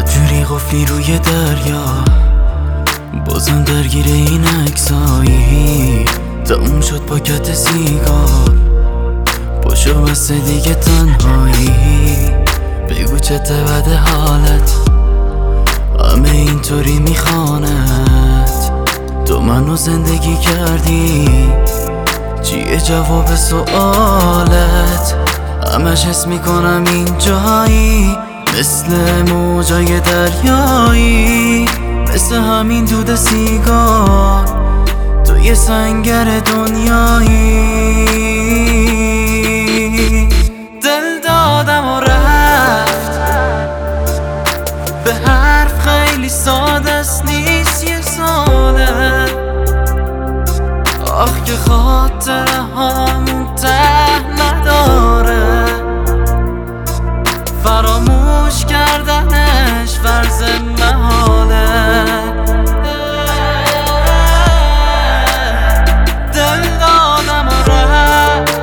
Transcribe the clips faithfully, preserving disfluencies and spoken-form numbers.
بدجوری قفلی روی دریا، بازم درگیر این عکسایی. تموم شد پاکت سیگار، پاشو بسته دیگه تنهایی. بگو چته بد حالت، همه اینطوری میخواند. تو منو زندگی کردی، چیه جواب سوالت؟ همش حس میکنم این جایی، مثل موجای دریایی، مثل همین دود سیگار توی سنگر دنیایی. دل دادم و رفت، به حرف خیلی ساده است، نیست یه ساله. آخ که خاطره هامون ته نداره، فراموش کردنش فرض محاله. دل دادم و رفت،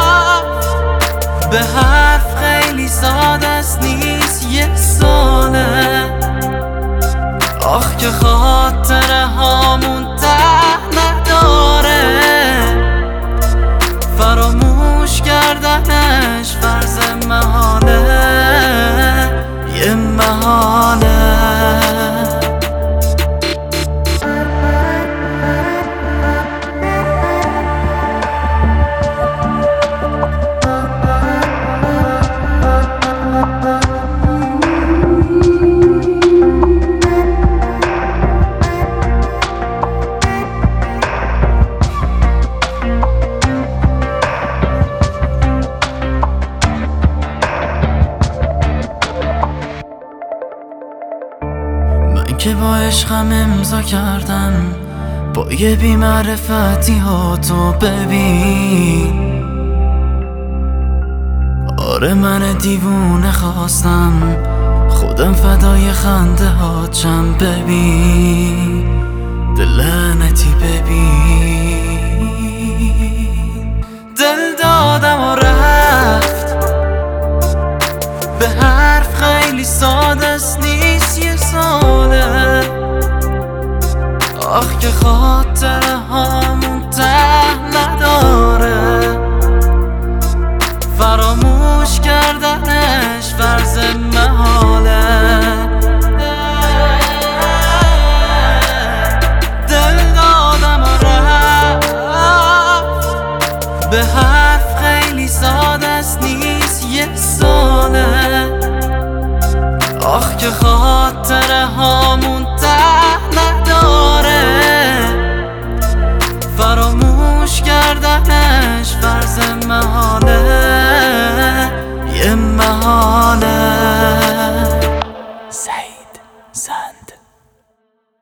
به حرف خیلی ساده است، نیست یه ساله. آخ که خاطره هامون ته نداره، فراموش کردنش فرض محاله، یه محاله. که با عشقم امضا کردم، با یه بی‌معرفتی ها تو ببین. آره من دیوونه خواستم خودم فدای خنده ها چم. ببین دل لعنتی ببین. دل دادم و رفت، به حرف خیلی ساده است، نیست یه ساله. آخ که خاطره هامون ته نداره، فراموش کردنش فرض محاله. دل دادم و رفت، به حرف خیلی ساده است، نیست یه ساله. آخ که خاطره هامون ته نداره، فراموش کردنش فرض